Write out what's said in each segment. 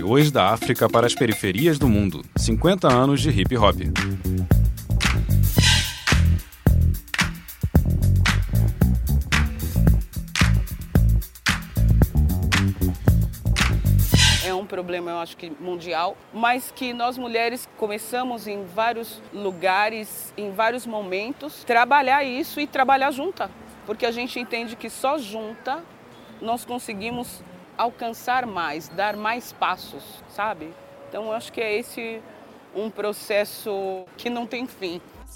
interiores da África para as periferias do mundo. 50 anos de hip hop. É um problema, eu acho que mundial, mas que nós mulheres começamos em vários lugares, em vários momentos, trabalhar isso e trabalhar junta. Porque a gente entende que só junta nós conseguimos alcançar mais, dar mais passos, sabe? Então eu acho que é esse um processo que não tem fim.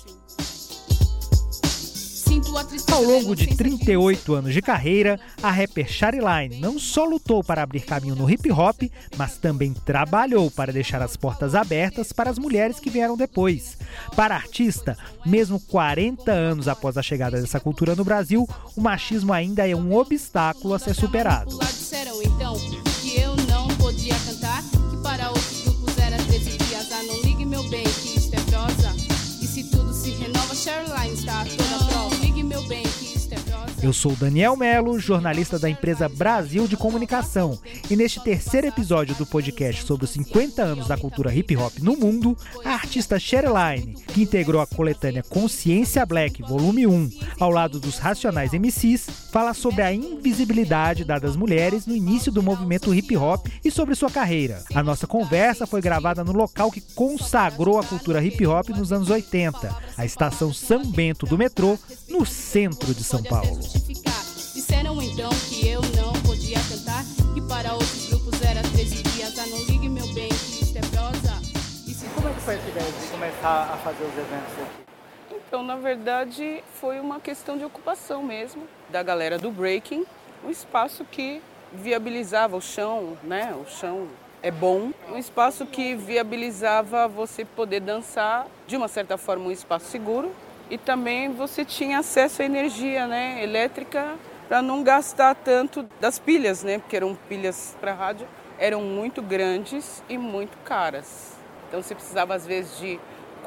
Ao longo de 38 anos de carreira, a rapper Shariline não só lutou para abrir caminho no hip hop, mas também trabalhou para deixar as portas abertas para as mulheres que vieram depois. Para a artista, mesmo 40 anos após a chegada dessa cultura no Brasil, o machismo ainda é um obstáculo a ser superado. Disseram então que eu não podia cantar, que para outros grupos era 13 dias. Ah, não ligue meu bem, que isto é prosa. E se tudo se renova, Shariline está toda a prova. Ligue meu bem, que isto é prosa. Eu sou Daniel Melo, jornalista da empresa Brasil de Comunicação. E neste terceiro episódio do podcast sobre os 50 anos da cultura hip hop no mundo, a artista Shariline, que integrou a coletânea Consciência Black, volume 1, ao lado dos Racionais MCs, fala sobre a invisibilidade dada às mulheres no início do movimento hip hop e sobre sua carreira. A nossa conversa foi gravada no local que consagrou a cultura hip hop nos anos 80, a estação São Bento do metrô, no centro de São Paulo. Disseram então que eu não podia cantar, que para outros grupos era 13 dias. Ah, não ligue meu bem, que isto é prosa. Como é que foi essa ideia de começar a fazer os eventos aqui? Então, na verdade, foi uma questão de ocupação mesmo, da galera do breaking, um espaço que viabilizava o chão, né? O chão é bom, um espaço que viabilizava você poder dançar, de uma certa forma, um espaço seguro, e também você tinha acesso à energia, né, elétrica, para não gastar tanto das pilhas, né, porque eram pilhas para rádio, eram muito grandes e muito caras. Então você precisava às vezes de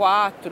4,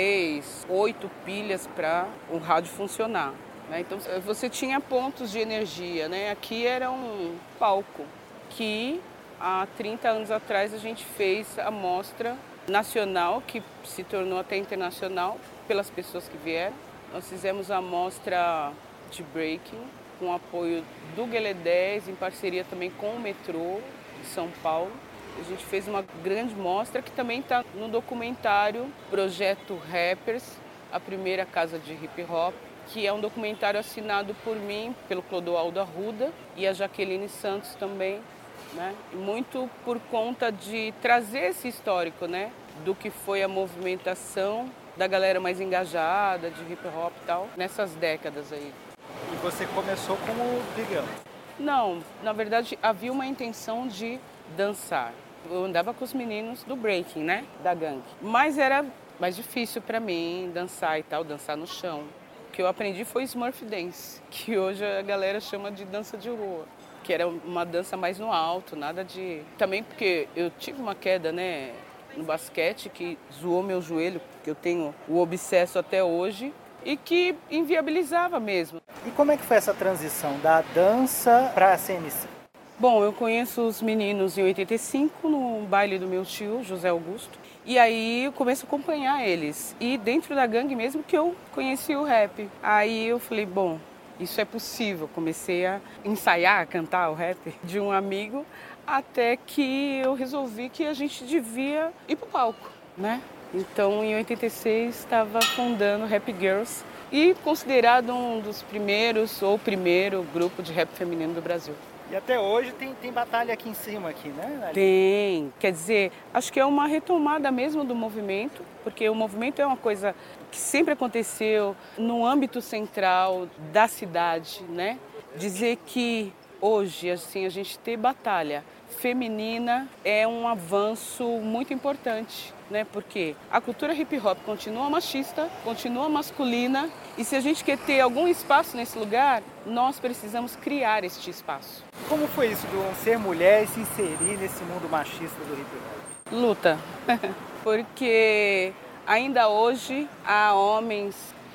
6, 8 pilhas para o rádio funcionar, né? Então você tinha pontos de energia, né? Aqui era um palco que há 30 anos atrás a gente fez a mostra nacional, que se tornou até internacional, pelas pessoas que vieram. Nós fizemos a mostra de breaking com apoio do Guelé 10, em parceria também com o metrô de São Paulo. A gente fez uma grande mostra que também está no documentário Projeto Rappers, a primeira casa de hip hop, que é um documentário assinado por mim, pelo Clodoaldo Arruda e a Jaqueline Santos também, né? E muito por conta de trazer esse histórico, né, do que foi a movimentação da galera mais engajada de hip hop e tal, nessas décadas aí. E você começou como brigando? Não, na verdade havia uma intenção de dançar. Eu andava com os meninos do breaking, né, da gangue. Mas era mais difícil para mim dançar e tal, dançar no chão. O que eu aprendi foi Smurf Dance, que hoje a galera chama de dança de rua, que era uma dança mais no alto, nada de... Também porque eu tive uma queda, né, no basquete, que zoou meu joelho, que eu tenho o obsesso até hoje, e que inviabilizava mesmo. E como é que foi essa transição da dança para a CMC? Bom, eu conheço os meninos em 85, no baile do meu tio, José Augusto, e aí eu começo a acompanhar eles. E dentro da gangue mesmo que eu conheci o rap. Aí eu falei, bom, isso é possível. Comecei a ensaiar, a cantar o rap de um amigo, até que eu resolvi que a gente devia ir pro palco, né? Então, em 86, estava fundando Rap Girls e considerado um dos primeiros, ou primeiro, grupo de rap feminino do Brasil. E até hoje tem batalha aqui em cima, aqui, né? Tem. Quer dizer, acho que é uma retomada mesmo do movimento, porque o movimento é uma coisa que sempre aconteceu no âmbito central da cidade, né? Dizer que hoje, assim, a gente ter batalha feminina é um avanço muito importante, né? Porque a cultura hip hop continua machista, continua masculina, e se a gente quer ter algum espaço nesse lugar, nós precisamos criar este espaço. Como foi isso de ser mulher e se inserir nesse mundo machista do hip hop? Luta, porque ainda hoje há homens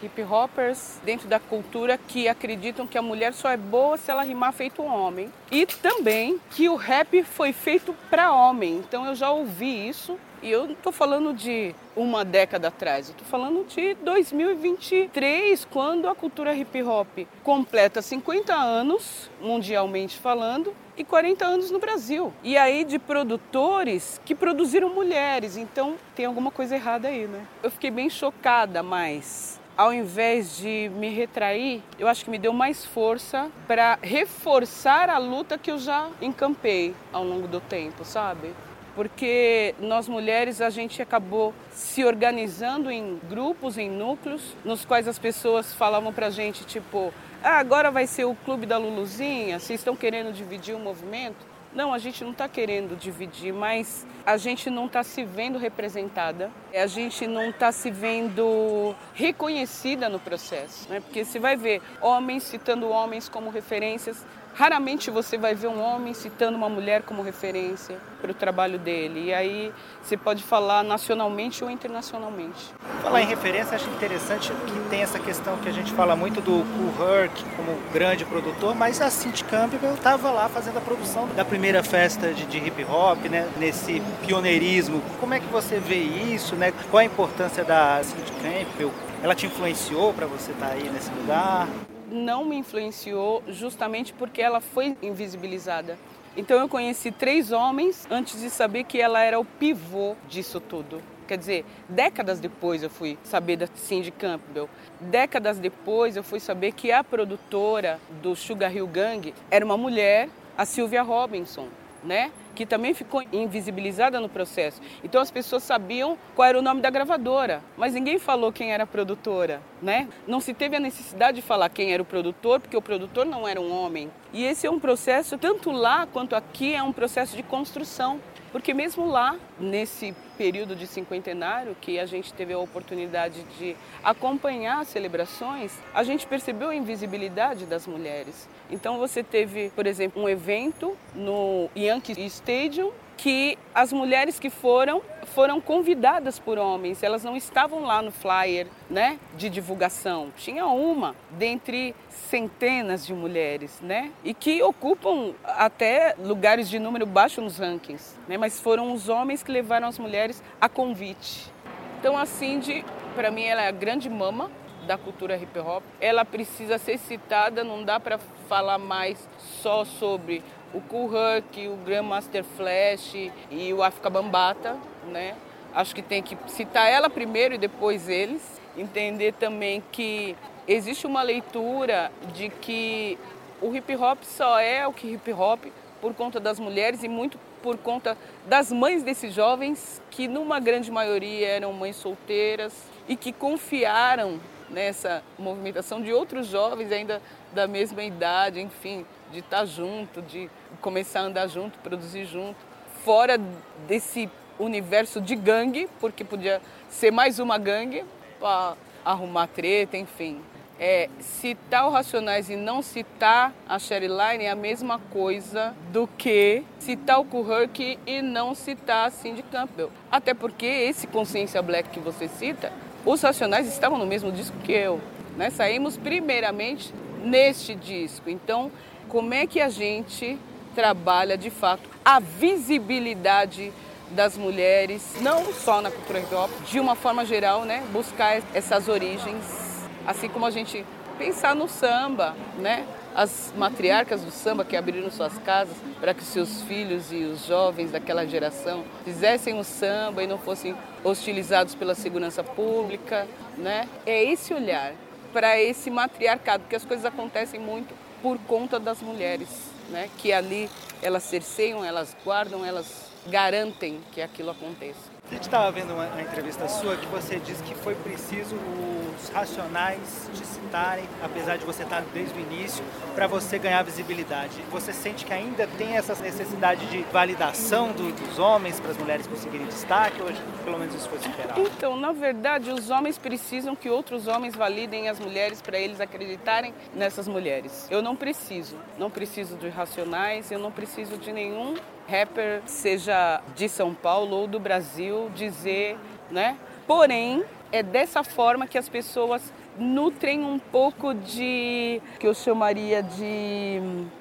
hip hoppers dentro da cultura que acreditam que a mulher só é boa se ela rimar feito um homem. E também que o rap foi feito para homem. Então eu já ouvi isso. E eu não estou falando de uma década atrás, eu estou falando de 2023, quando a cultura hip hop completa 50 anos, mundialmente falando, e 40 anos no Brasil. E aí de produtores que produziram mulheres, então tem alguma coisa errada aí, né? Eu fiquei bem chocada, mas ao invés de me retrair, eu acho que me deu mais força para reforçar a luta que eu já encampei ao longo do tempo, sabe? Porque nós mulheres, a gente acabou se organizando em grupos, em núcleos, nos quais as pessoas falavam pra gente, tipo, agora vai ser o clube da Luluzinha, vocês estão querendo dividir o movimento? Não, a gente não está querendo dividir, mas a gente não está se vendo representada, a gente não está se vendo reconhecida no processo, né? Porque você vai ver homens citando homens como referências, raramente você vai ver um homem citando uma mulher como referência para o trabalho dele. E aí você pode falar nacionalmente ou internacionalmente. Falar em referência, acho interessante que tem essa questão que a gente fala muito do Kool Herc como grande produtor, mas a Cindy Campbell estava lá fazendo a produção da primeira festa de hip hop, né? Nesse pioneirismo. Como é que você vê isso, né? Qual a importância da Cindy Campbell? Ela te influenciou para você estar aí nesse lugar? Não me influenciou justamente porque ela foi invisibilizada. Então eu conheci 3 homens antes de saber que ela era o pivô disso tudo. Quer dizer, décadas depois eu fui saber da Cindy Campbell. Décadas depois eu fui saber que a produtora do Sugar Hill Gang era uma mulher, a Sylvia Robinson, né? Que também ficou invisibilizada no processo. Então as pessoas sabiam qual era o nome da gravadora, mas ninguém falou quem era a produtora, né? Não se teve a necessidade de falar quem era o produtor, porque o produtor não era um homem. E esse é um processo, tanto lá quanto aqui, é um processo de construção. Porque mesmo lá, nesse período de cinquentenário, que a gente teve a oportunidade de acompanhar as celebrações, a gente percebeu a invisibilidade das mulheres. Então você teve, por exemplo, um evento no Yankee Stadium, que as mulheres que foram convidadas por homens, elas não estavam lá no flyer, né, de divulgação. Tinha uma dentre centenas de mulheres, né, e que ocupam até lugares de número baixo nos rankings, né, mas foram os homens que levaram as mulheres a convite. Então a Cindy, para mim, ela é a grande mama da cultura hip hop. Ela precisa ser citada, não dá para falar mais só sobre o Kool Herc, o Grandmaster Flash e o Afrika Bambaataa, né? Acho que tem que citar ela primeiro e depois eles. Entender também que existe uma leitura de que o hip hop só é o que hip hop por conta das mulheres e muito por conta das mães desses jovens, que numa grande maioria eram mães solteiras e que confiaram nessa movimentação de outros jovens ainda da mesma idade, enfim, de estar junto, de começar a andar junto, produzir junto, fora desse universo de gangue, porque podia ser mais uma gangue para arrumar treta, enfim. Citar o Racionais e não citar a Sherry Line é a mesma coisa do que citar o Kool Herc e não citar a Cindy Campbell. Até porque esse Consciência Black que você cita, os Racionais estavam no mesmo disco que eu, né? Saímos primeiramente neste disco. Então, como é que a gente trabalha, de fato, a visibilidade das mulheres, não só na cultura hip hop, de uma forma geral, né? Buscar essas origens, assim como a gente pensar no samba, né? As matriarcas do samba que abriram suas casas para que seus filhos e os jovens daquela geração fizessem o samba e não fossem hostilizados pela segurança pública, né? É esse olhar para esse matriarcado, porque as coisas acontecem muito por conta das mulheres, né? Que ali elas cerceiam, elas guardam, elas garantem que aquilo aconteça. A gente estava vendo uma entrevista sua que você disse que foi preciso os Racionais te citarem, apesar de você estar desde o início, para você ganhar visibilidade. Você sente que ainda tem essa necessidade de validação dos homens para as mulheres conseguirem destaque, ou pelo menos isso foi superado? Então, na verdade, os homens precisam que outros homens validem as mulheres para eles acreditarem nessas mulheres. Eu não preciso de Racionais, eu não preciso de nenhum rapper, seja de São Paulo ou do Brasil, dizer, né? Porém, é dessa forma que as pessoas nutrem um pouco de, que eu chamaria de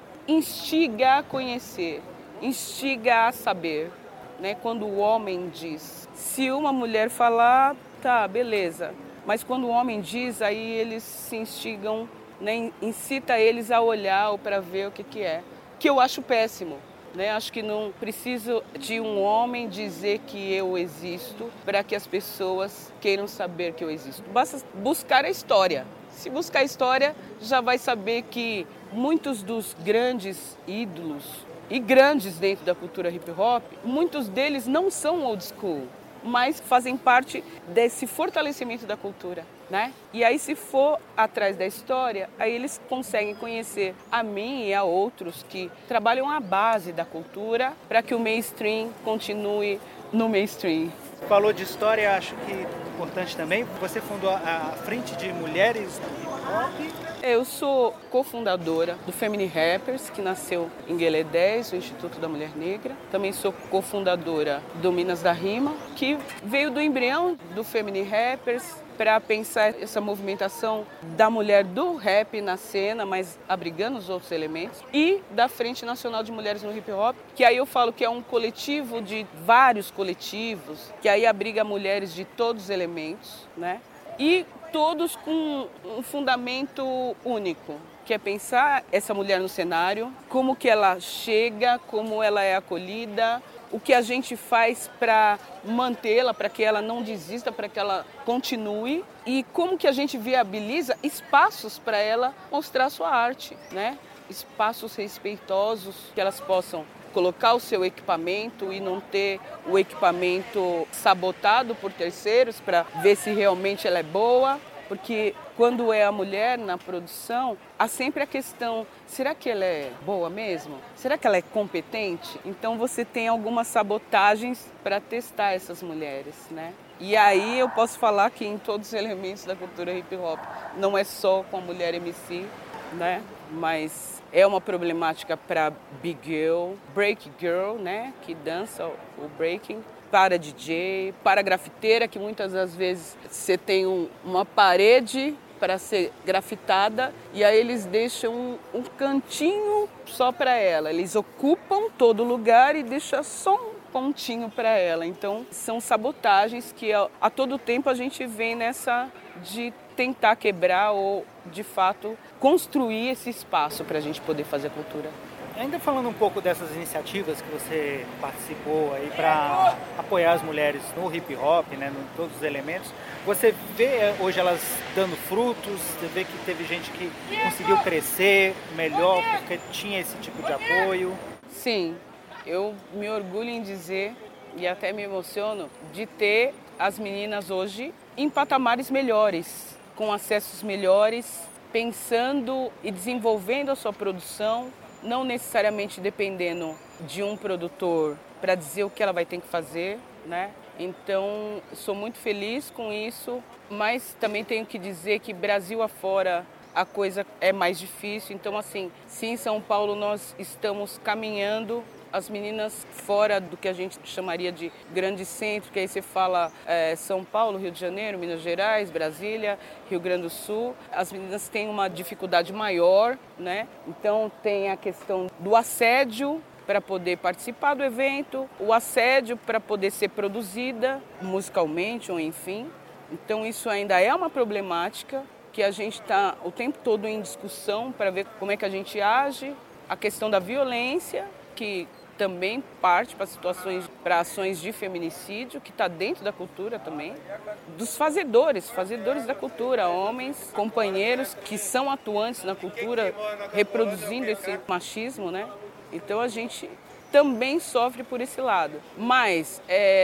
instiga a conhecer, instiga a saber, né? Quando o homem diz. Se uma mulher falar, tá, beleza. Mas quando o homem diz, aí eles se instigam, né? Incita eles a olhar ou para ver o que é. Que eu acho péssimo. Né? Acho que não preciso de um homem dizer que eu existo para que as pessoas queiram saber que eu existo. Basta buscar a história. Se buscar a história, já vai saber que muitos dos grandes ídolos e grandes dentro da cultura hip hop, muitos deles não são old school, mas fazem parte desse fortalecimento da cultura, né? E aí, se for atrás da história, aí eles conseguem conhecer a mim e a outros que trabalham a base da cultura para que o mainstream continue no mainstream. Falou de história, acho que importante também. Você fundou a Frente de Mulheres do Hip Hop. Eu sou cofundadora do Femini Rappers, que nasceu em Guelé 10, o Instituto da Mulher Negra. Também sou cofundadora do Minas da Rima, que veio do embrião do Femini Rappers para pensar essa movimentação da mulher do rap na cena, mas abrigando os outros elementos, e da Frente Nacional de Mulheres no Hip Hop, que aí eu falo que é um coletivo de vários coletivos, que aí abriga mulheres de todos os elementos, né? E todos com um fundamento único, que é pensar essa mulher no cenário, como que ela chega, como ela é acolhida, o que a gente faz para mantê-la, para que ela não desista, para que ela continue, e como que a gente viabiliza espaços para ela mostrar sua arte, né? Espaços respeitosos, que elas possam colocar o seu equipamento e não ter o equipamento sabotado por terceiros para ver se realmente ela é boa, porque quando é a mulher na produção, há sempre a questão, será que ela é boa mesmo? Será que ela é competente? Então você tem algumas sabotagens para testar essas mulheres, né? E aí eu posso falar que em todos os elementos da cultura hip hop, não é só com a mulher MC, né? Mas é uma problemática para big girl, break girl, né? Que dança o breaking, para DJ, para grafiteira, que muitas das vezes você tem uma parede para ser grafitada e aí eles deixam um cantinho só para ela. Eles ocupam todo lugar e deixam só um pontinho para ela. Então são sabotagens que a todo tempo a gente vem nessa de tentar quebrar ou, de fato, construir esse espaço para a gente poder fazer cultura. Ainda falando um pouco dessas iniciativas que você participou aí para apoiar as mulheres no hip hop, né, em todos os elementos, você vê hoje elas dando frutos, você vê que teve gente que conseguiu crescer melhor porque tinha esse tipo de apoio? Sim, eu me orgulho em dizer e até me emociono de ter as meninas hoje em patamares melhores, com acessos melhores, pensando e desenvolvendo a sua produção, não necessariamente dependendo de um produtor para dizer o que ela vai ter que fazer, né? Então, sou muito feliz com isso, mas também tenho que dizer que Brasil afora a coisa é mais difícil. Então, assim, se em São Paulo nós estamos caminhando, as meninas fora do que a gente chamaria de grande centro, que aí você fala São Paulo, Rio de Janeiro, Minas Gerais, Brasília, Rio Grande do Sul, as meninas têm uma dificuldade maior, né? Então tem a questão do assédio para poder participar do evento, o assédio para poder ser produzida musicalmente ou enfim. Então isso ainda é uma problemática que a gente está o tempo todo em discussão para ver como é que a gente age, a questão da violência, que também parte para ações de feminicídio, que está dentro da cultura também, dos fazedores da cultura, homens, companheiros que são atuantes na cultura, reproduzindo esse machismo, né? Então a gente também sofre por esse lado. Mas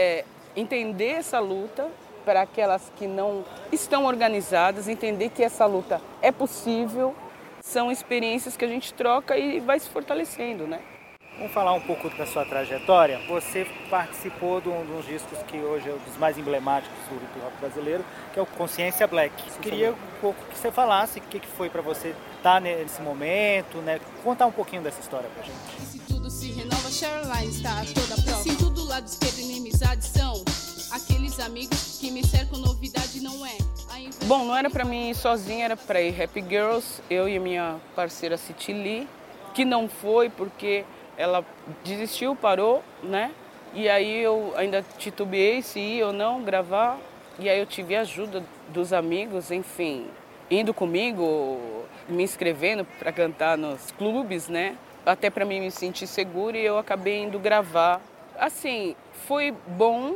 entender essa luta para aquelas que não estão organizadas, entender que essa luta é possível, são experiências que a gente troca e vai se fortalecendo, né? Vamos falar um pouco da sua trajetória. Você participou de um dos discos que hoje é um dos mais emblemáticos do hip hop brasileiro, que é o Consciência Black. Eu queria um pouco que você falasse o que foi para você estar nesse momento, né? Contar um pouquinho dessa história pra gente. E se tudo se renova, Caroline está toda prova. Se tudo lado esquerdo inimizade são aqueles amigos que me cercam, novidade não é. Bom, não era para mim ir sozinha, era para ir Happy Girls, eu e minha parceira City Lee, que não foi porque ela desistiu, parou, né? E aí eu ainda titubeei se ir ou não gravar, e aí eu tive a ajuda dos amigos, enfim, indo comigo, me inscrevendo para cantar nos clubes, né? Até para mim me sentir segura, e eu acabei indo gravar. Assim, foi bom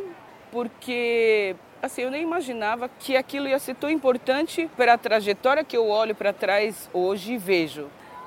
porque assim, eu nem imaginava que aquilo ia ser tão importante para a trajetória que eu olho para trás hoje e vejo.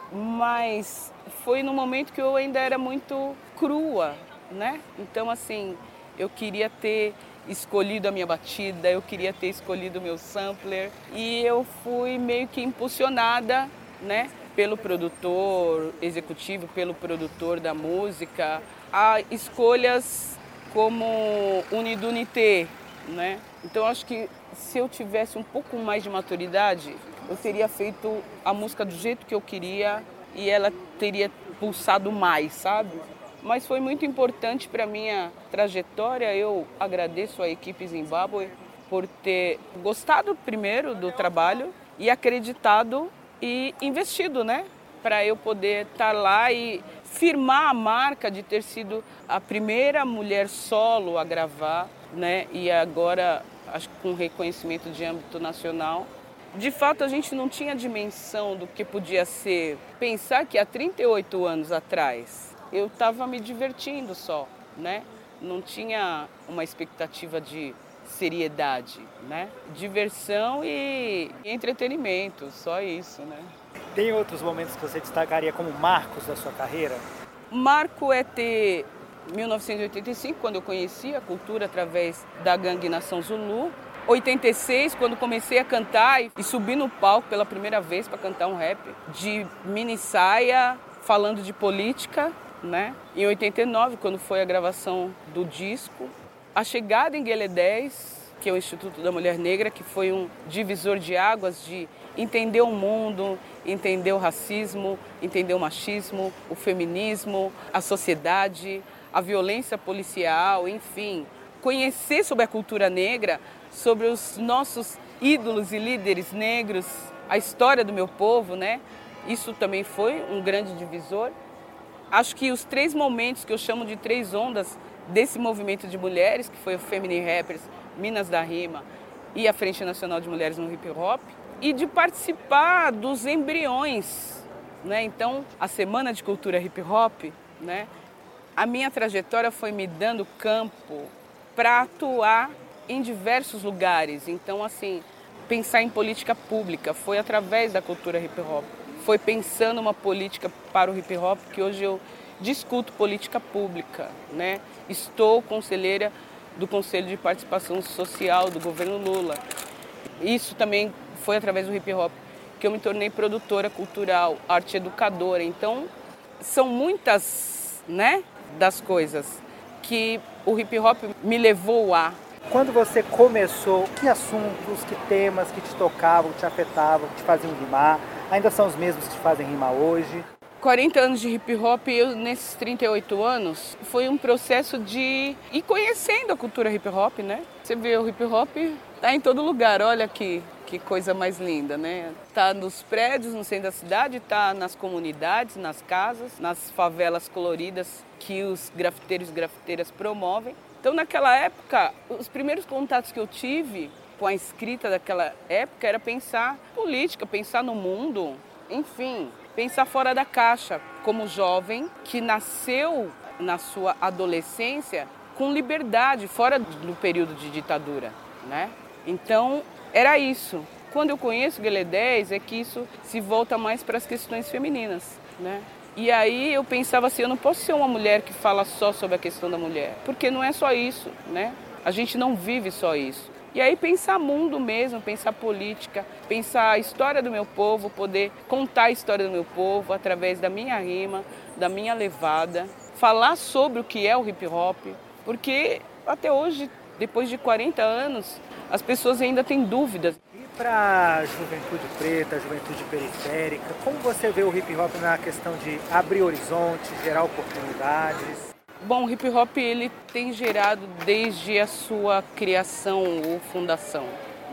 Mas foi no momento que eu ainda era muito crua, né? Então, assim, eu queria ter escolhido a minha batida, eu queria ter escolhido o meu sampler, e eu fui meio que impulsionada, né, pelo produtor executivo, pelo produtor da música, a escolhas como Unidunité, né? Então acho que se eu tivesse um pouco mais de maturidade, eu teria feito a música do jeito que eu queria e ela teria pulsado mais, sabe? Mas foi muito importante para a minha trajetória. Eu agradeço a equipe Zimbábue por ter gostado primeiro do trabalho e acreditado e investido, né? Para eu poder estar lá e firmar a marca de ter sido a primeira mulher solo a gravar, né? E agora, acho que com reconhecimento de âmbito nacional. De fato, a gente não tinha dimensão do que podia ser. Pensar que há 38 anos atrás eu estava me divertindo só, né? Não tinha uma expectativa de seriedade, né? Diversão e entretenimento, só isso, né? Tem outros momentos que você destacaria como marcos da sua carreira? Marco é ter 1985, quando eu conheci a cultura através da gangue Nação Zulu. 86, quando comecei a cantar e subi no palco pela primeira vez para cantar um rap de mini saia, falando de política, né? Em 89, quando foi a gravação do disco. A chegada em Guelé 10, que é o Instituto da Mulher Negra, que foi um divisor de águas de entender o mundo, entender o racismo, entender o machismo, o feminismo, a sociedade, a violência policial, enfim. Conhecer sobre a cultura negra, sobre os nossos ídolos e líderes negros, a história do meu povo, né? Isso também foi um grande divisor. Acho que os 3 momentos que eu chamo de 3 ondas desse movimento de mulheres, que foi o Feminine Rappers, Minas da Rima e a Frente Nacional de Mulheres no Hip Hop, e de participar dos embriões, né? Então, a Semana de Cultura Hip Hop, né? A minha trajetória foi me dando campo para atuar em diversos lugares. Então, assim, pensar em política pública foi através da cultura hip hop. Foi pensando uma política para o hip hop que hoje eu discuto política pública, né? Estou conselheira do Conselho de Participação Social do governo Lula. Isso também foi através do hip hop que eu me tornei produtora cultural, arte educadora. Então, são muitas, né, das coisas que o hip hop me levou a. Quando você começou, que assuntos, que temas que te tocavam, que te afetavam, que te faziam rimar, ainda são os mesmos que te fazem rimar hoje? 40 anos de hip hop, eu nesses 38 anos, foi um processo de ir conhecendo a cultura hip hop, né? Você vê, o hip hop tá em todo lugar, olha que coisa mais linda, né? Tá nos prédios, no centro da cidade, tá nas comunidades, nas casas, nas favelas coloridas que os grafiteiros e grafiteiras promovem. Então, naquela época, os primeiros contatos que eu tive com a escrita daquela época era pensar política, pensar no mundo, enfim, pensar fora da caixa, como jovem que nasceu na sua adolescência com liberdade, fora do período de ditadura, né? Então, era isso. Quando eu conheço o Guelé 10, é que isso se volta mais para as questões femininas, né? E aí eu pensava assim, eu não posso ser uma mulher que fala só sobre a questão da mulher, porque não é só isso, né? A gente não vive só isso. E aí pensar mundo mesmo, pensar política, pensar a história do meu povo, poder contar a história do meu povo através da minha rima, da minha levada, falar sobre o que é o hip hop, porque até hoje, depois de 40 anos, as pessoas ainda têm dúvidas. E para a juventude preta, a juventude periférica, como você vê o hip hop na questão de abrir horizontes, gerar oportunidades? Bom, o hip hop ele tem gerado desde a sua criação ou fundação, né?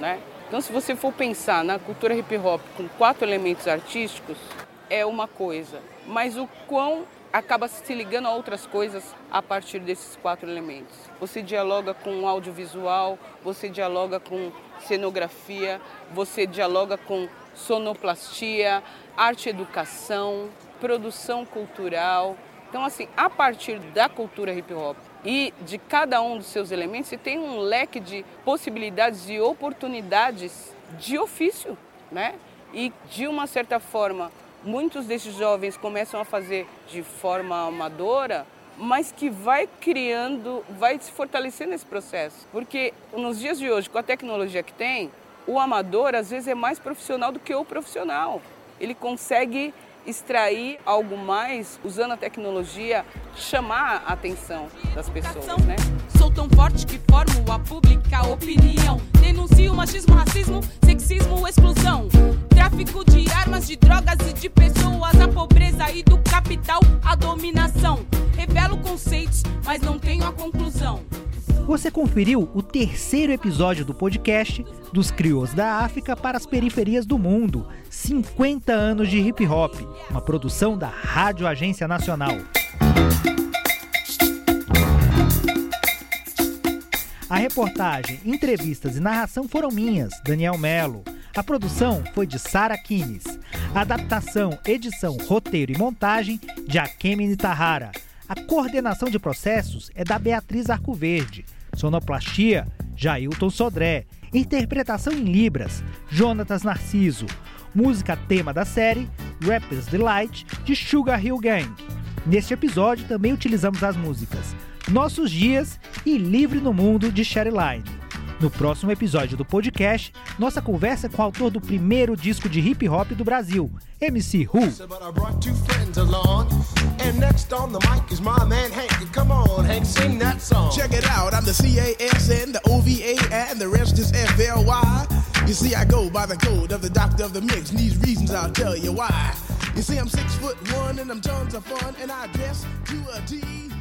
Então, se você for pensar na cultura hip hop com 4 elementos artísticos, é uma coisa. Mas o quão acaba se ligando a outras coisas a partir desses 4 elementos. Você dialoga com audiovisual, você dialoga com cenografia, você dialoga com sonoplastia, arte-educação, produção cultural. Então, assim, a partir da cultura hip hop e de cada um dos seus elementos, você tem um leque de possibilidades e oportunidades de ofício, né? E, de uma certa forma, muitos desses jovens começam a fazer de forma amadora, mas que vai criando, vai se fortalecendo esse processo. Porque nos dias de hoje, com a tecnologia que tem, o amador às vezes é mais profissional do que o profissional. Ele consegue extrair algo mais, usando a tecnologia, chamar a atenção das pessoas, né? Sou tão forte que formo a pública opinião. Denuncio machismo, racismo, sexismo, exclusão. Tráfico de armas, de drogas e de pessoas. A pobreza e do capital, a dominação. Revelo conceitos, mas não tenho a conclusão. Você conferiu o 3º episódio do podcast Dos Criôs da África para as Periferias do Mundo, 50 anos de hip hop, uma produção da Rádio Agência Nacional. A reportagem, entrevistas e narração foram minhas, Daniel Melo. A produção foi de Sara Kines. Adaptação, edição, roteiro e montagem de Akemi Nitahara. A coordenação de processos é da Beatriz Arcoverde. Sonoplastia, Jailton Sodré. Interpretação em Libras, Jonatas Narciso. Música tema da série, Rapper's Delight, de Sugar Hill Gang. Neste episódio também utilizamos as músicas Nossos Dias e Livre no Mundo, de Sherryline. No próximo episódio do podcast, nossa conversa com o autor do primeiro disco de hip hop do Brasil, MC Who. And next on the mic is my man Hank. Come on, Hank, sing that song. Check it out, I'm the CASN, the OVA, and the rest is FLY. You see, I go by the code of the doctor of the mix, and these reasons I'll tell you why. You see, I'm 6'1" and I'm tons of fun, and I dress to a T.